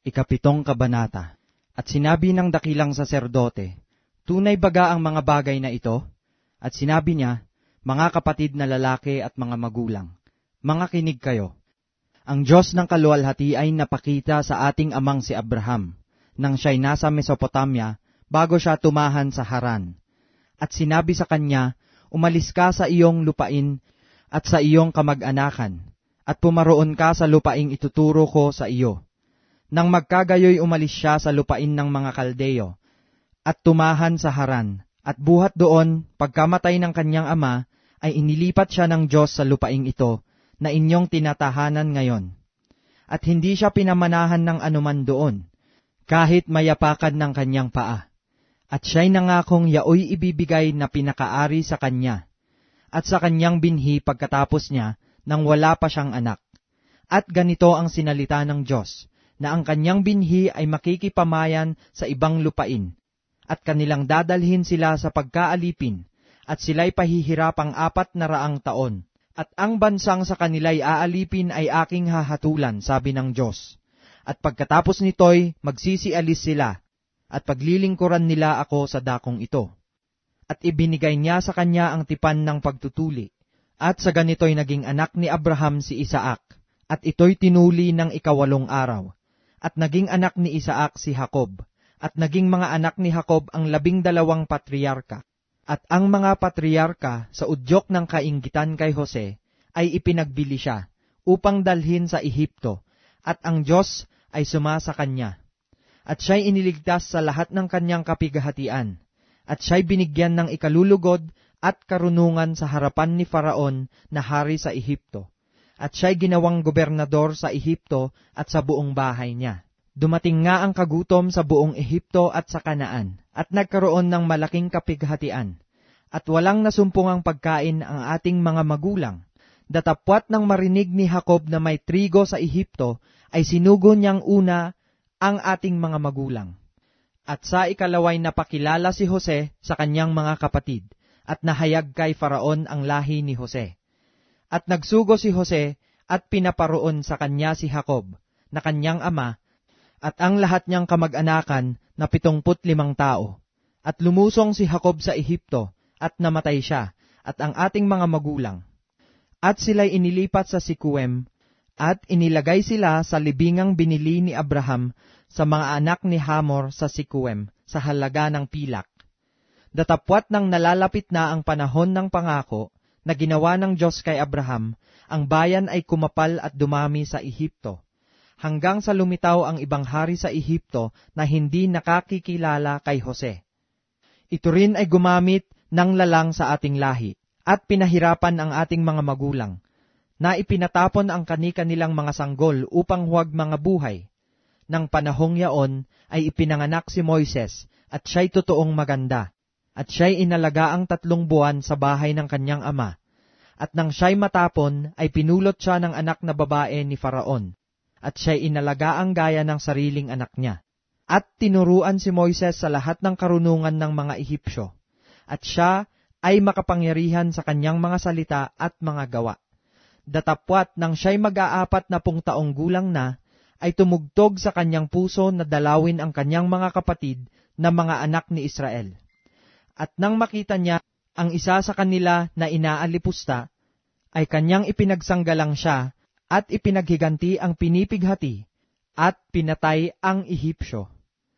Ikapitong kabanata. At sinabi ng dakilang saserdote, tunay baga ang mga bagay na ito? At sinabi niya, mga kapatid na lalaki at mga magulang, mga kinig kayo. Ang Diyos ng kaluwalhati ay napakita sa ating amang si Abraham, nang siya'y nasa Mesopotamia, bago siya tumahan sa Haran. At sinabi sa kanya, umalis ka sa iyong lupain at sa iyong kamag-anakan, at pumaroon ka sa lupaing ituturo ko sa iyo. Nang magkagayoy umalis siya sa lupain ng mga Kaldeo, at tumahan sa Haran, at buhat doon, pagkamatay ng kanyang ama, ay inilipat siya ng Diyos sa lupaing ito, na inyong tinatahanan ngayon. At hindi siya pinamanahan ng anuman doon, kahit mayapakan ng kanyang paa. At siya'y nangakong yaoy ibibigay na pinakaari sa kanya, at sa kanyang binhi pagkatapos niya, nang wala pa siyang anak. At ganito ang sinalita ng Diyos, na ang kanyang binhi ay makikipamayan sa ibang lupain, at kanilang dadalhin sila sa pagkaalipin, at sila'y pahihirapang 400 taon, at ang bansang sa kanila'y aalipin ay aking hahatulan, sabi ng Diyos. At pagkatapos nito'y magsisialis sila, at paglilingkuran nila ako sa dakong ito. At ibinigay niya sa kanya ang tipan ng pagtutuli, at sa ganito'y naging anak ni Abraham si Isaac, at ito'y tinuli ng 8 araw. At naging anak ni Isaac si Jacob, at naging mga anak ni Jacob ang 12 patriarka. At ang mga patriarka sa udyok ng kainggitan kay Jose ay ipinagbili siya, upang dalhin sa Ehipto, at ang Diyos ay sumasa kanya. At siya'y iniligtas sa lahat ng kanyang kapighatian, at siya'y binigyan ng ikalulugod at karunungan sa harapan ni Faraon na hari sa Ehipto. At siya'y ginawang gobernador sa Ehipto at sa buong bahay niya. Dumating nga ang kagutom sa buong Ehipto at sa Kanaan, at nagkaroon ng malaking kapighatian. At walang nasumpungang pagkain ang ating mga magulang. Datapwat ng marinig ni Jacob na may trigo sa Ehipto, ay sinugo niyang una ang ating mga magulang. At sa ikalaway napakilala si Jose sa kanyang mga kapatid, at nahayag kay Faraon ang lahi ni Jose. At nagsugo si Jose at pinaparoon sa kanya si Jacob, na kanyang ama, at ang lahat niyang kamag-anakan na 75 tao. At lumusong si Jacob sa Ehipto, at namatay siya, at ang ating mga magulang. At sila'y inilipat sa Sikuem, at inilagay sila sa libingang binili ni Abraham sa mga anak ni Hamor sa Sikuem, sa halaga ng pilak. Datapwat nang nalalapit na ang panahon ng pangako, na ginawa ng Diyos kay Abraham, ang bayan ay kumapal at dumami sa Ehipto, hanggang sa lumitaw ang ibang hari sa Ehipto na hindi nakakikilala kay Jose. Ito rin ay gumamit ng lalang sa ating lahi, at pinahirapan ang ating mga magulang, na ipinatapon ang kani-kanilang mga sanggol upang huwag mga buhay. Nang panahong yaon ay ipinanganak si Moises, at siya'y totoong maganda. At siya'y inalaga ang 3 buwan sa bahay ng kanyang ama. At nang siya'y matapon, ay pinulot siya ng anak na babae ni Faraon. At siya'y inalaga ang gaya ng sariling anak niya. At tinuruan si Moises sa lahat ng karunungan ng mga Ehipsyo. At siya ay makapangyarihan sa kanyang mga salita at mga gawa. Datapwat nang siya'y 40 taong gulang na, ay tumugtog sa kanyang puso na dalawin ang kanyang mga kapatid na mga anak ni Israel. At nang makita niya ang isa sa kanila na inaalipusta, ay kanyang ipinagsanggalang siya at ipinaghiganti ang pinipighati at pinatay ang Ehipsyo.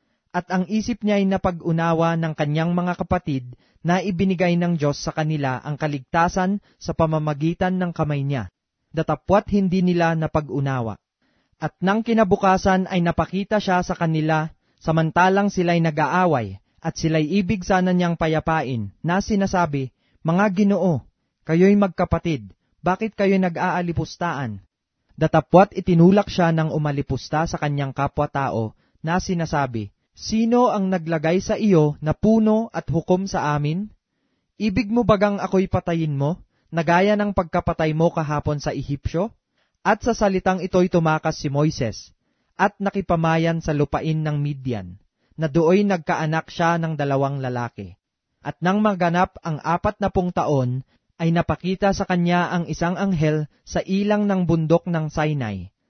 At ang isip niya ay napag-unawa ng kanyang mga kapatid na ibinigay ng Diyos sa kanila ang kaligtasan sa pamamagitan ng kamay niya, datapwat hindi nila napag-unawa. At nang kinabukasan ay napakita siya sa kanila, samantalang sila'y nag-aaway, at sila'y ibig sana niyang payapain, na sinasabi, mga Ginoo, kayo'y magkapatid, bakit kayo'y nag-aalipustaan? Datapwat itinulak siya ng umalipusta sa kanyang kapwa-tao, na sinasabi, sino ang naglagay sa iyo na puno at hukom sa amin? Ibig mo bagang ako'y patayin mo, na gaya ng pagkapatay mo kahapon sa Ehipsyo? At sa salitang ito'y tumakas si Moises, at nakipamayan sa lupain ng Midian, na dooy nagkaanak siya ng 2 lalaki. At nang maganap ang 40 taon, ay napakita sa kanya ang isang anghel sa ilang ng bundok ng Sinai.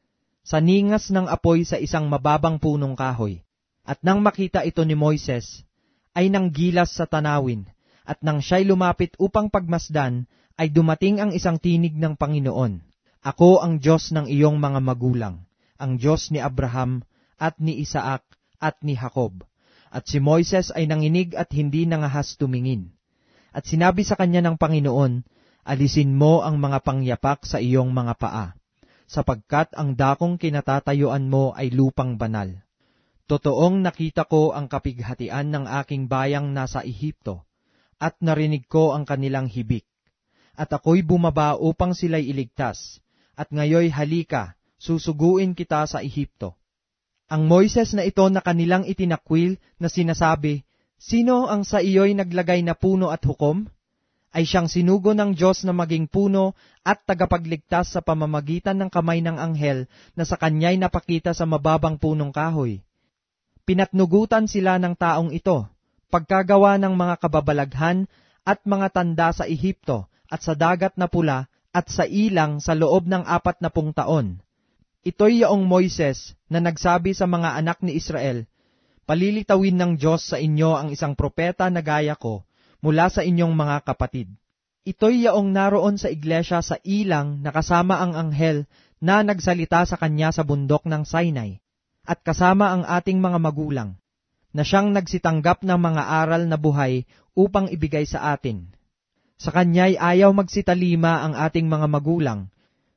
sa ningas ng apoy sa isang mababang punong kahoy. At nang makita ito ni Moises, ay nanggilas sa tanawin, at nang siya'y lumapit upang pagmasdan, ay dumating ang isang tinig ng Panginoon. Ako ang Diyos ng iyong mga magulang, ang Diyos ni Abraham, at ni Isaac, at ni Jacob. At si Moises ay nanginig at hindi nangahas tumingin. At sinabi sa kanya ng Panginoon, alisin mo ang mga pangyapak sa iyong mga paa, sapagkat ang dakong kinatatayuan mo ay lupang banal. Totoong nakita ko ang kapighatian ng aking bayang nasa Ehipto, at narinig ko ang kanilang hibik. At ako'y bumaba upang sila'y iligtas, at ngayoy halika, susuguin kita sa Ehipto. Ang Moises na ito na kanilang itinakwil na sinasabi, sino ang sa iyo'y naglagay na puno at hukom? Ay siyang sinugo ng Diyos na maging puno at tagapagligtas sa pamamagitan ng kamay ng anghel na sa kanya'y napakita sa mababang punong kahoy. Pinatnugutan sila ng taong ito, pagkagawa ng mga kababalaghan at mga tanda sa Ehipto at sa dagat na pula at sa ilang sa loob ng 40 taon. Ito'y yaong Moises na nagsabi sa mga anak ni Israel, palilitawin ng Diyos sa inyo ang isang propeta na gaya ko mula sa inyong mga kapatid. Ito'y yaong naroon sa iglesia sa ilang na kasama ang anghel na nagsalita sa kanya sa bundok ng Sinai, at kasama ang ating mga magulang, na siyang nagsitanggap ng mga aral na buhay upang ibigay sa atin. Sa kanya'y ayaw magsitalima ang ating mga magulang,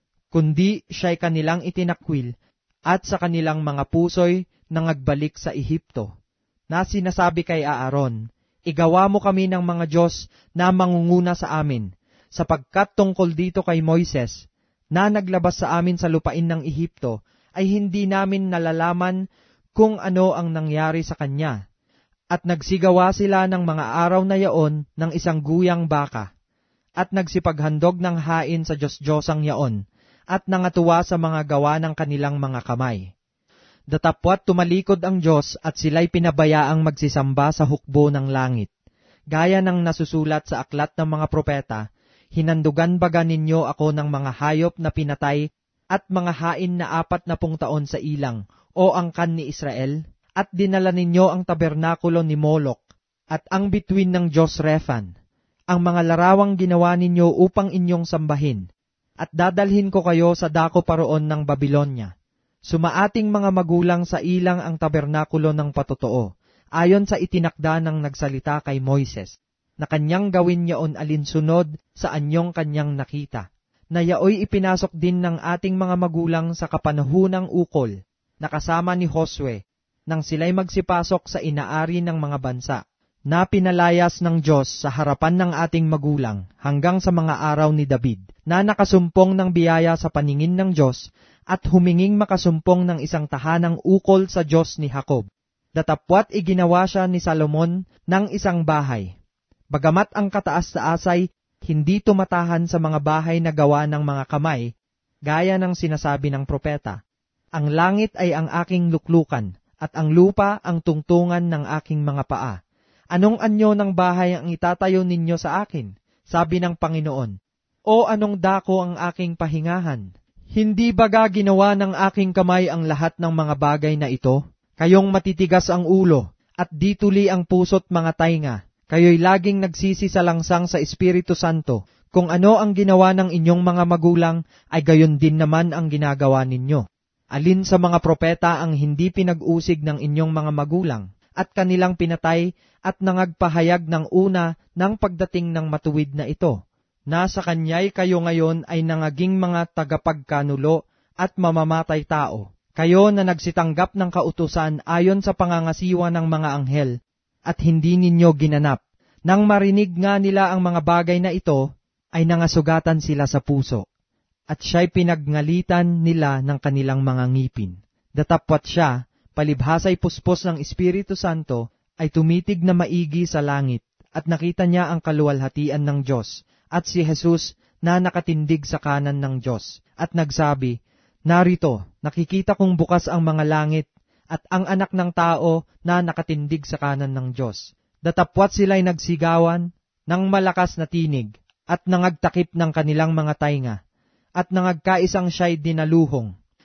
kundi siya'y kanilang itinakwil, at sa kanilang mga puso'y nangagbalik sa Ehipto, na sinasabi kay Aaron, igawa mo kami ng mga Diyos na mangunguna sa amin, sapagkat tungkol dito kay Moises, na naglabas sa amin sa lupain ng Ehipto, ay hindi namin nalalaman kung ano ang nangyari sa kanya. At nagsigawa sila ng mga araw na yaon ng isang guyang baka, at nagsipaghandog ng hain sa Diyos-Diyosang yaon, at nangatuwa sa mga gawa ng kanilang mga kamay. Datapwat tumalikod ang Diyos at sila'y pinabayaang magsisamba sa hukbo ng langit. Gaya ng nasusulat sa aklat ng mga propeta, hinandugan baga ninyo ako ng mga hayop na pinatay at mga hain na 40 taon sa ilang, o angkan ni Israel, at dinala ninyo ang tabernakulo ni Molok, at ang bituin ng Diyos Rephan, ang mga larawang ginawa ninyo upang inyong sambahin, at dadalhin ko kayo sa dako paroon ng Babilonya. Sumaating mga magulang sa ilang ang tabernakulo ng patotoo, ayon sa itinakda ng nagsalita kay Moises, na kanyang gawin yaon alinsunod sa anyong kanyang nakita, na yaoy ipinasok din ng ating mga magulang sa kapanahunang ukol, na kasama ni Josue, nang sila'y magsipasok sa inaari ng mga bansa, na pinalayas ng Diyos sa harapan ng ating magulang hanggang sa mga araw ni David, na nakasumpong ng biyaya sa paningin ng Diyos at huminging makasumpong ng isang tahanang ukol sa Diyos ni Jacob. Datapwat iginawa siya ni Salomon ng isang bahay. Bagamat ang kataas-taas ay hindi tumatahan sa mga bahay na gawa ng mga kamay, gaya ng sinasabi ng propeta, ang langit ay ang aking luklukan, at ang lupa ang tungtungan ng aking mga paa. Anong anyo ng bahay ang itatayo ninyo sa akin? Sabi ng Panginoon. O anong dako ang aking pahingahan? Hindi baga ginawa ng aking kamay ang lahat ng mga bagay na ito? Kayong matitigas ang ulo, at di tuli ang puso't mga tainga. Kayo'y laging nagsisisalangsang sa Espiritu Santo. Kung ano ang ginawa ng inyong mga magulang, ay gayon din naman ang ginagawa ninyo. Alin sa mga propeta ang hindi pinag-usig ng inyong mga magulang, at kanilang pinatay at nangagpahayag ng una ng pagdating ng matuwid na ito, na sa kanya'y kayo ngayon ay nangaging mga tagapagkanulo at mamamatay tao. Kayo na nagsitanggap ng kautusan ayon sa pangangasiwa ng mga anghel, at hindi ninyo ginanap. Nang marinig nga nila ang mga bagay na ito, ay nangasugatan sila sa puso, at siya'y pinagnalitan nila ng kanilang mga ngipin. Datapwat siya, palibhasa'y puspos ng Espiritu Santo, ay tumitig na maigi sa langit, at nakita niya ang kaluwalhatian ng Diyos, at si Jesus na nakatindig sa kanan ng Diyos, at nagsabi, narito, nakikita kong bukas ang mga langit, at ang anak ng tao na nakatindig sa kanan ng Diyos. Datapwat sila'y nagsigawan ng malakas na tinig, at nangagtakip ng kanilang mga tainga, at nangagkaisang siya'y dinaluhong,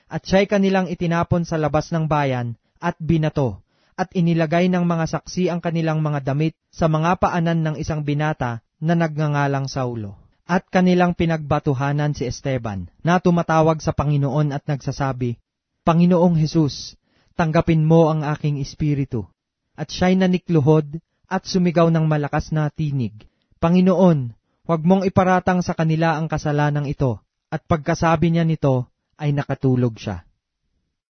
at siya'y kanilang itinapon sa labas ng bayan at binato, at inilagay ng mga saksi ang kanilang mga damit sa mga paanan ng isang binata na nagngangalang Saulo. At kanilang pinagbatuhanan si Esteban, na tumatawag sa Panginoon at nagsasabi, Panginoong Hesus, tanggapin mo ang aking espiritu. At siya'y nanikluhod at sumigaw ng malakas na tinig, Panginoon, huwag mong iparatang sa kanila ang kasalanang ito. At pagkasabi niya nito, ay nakatulog siya.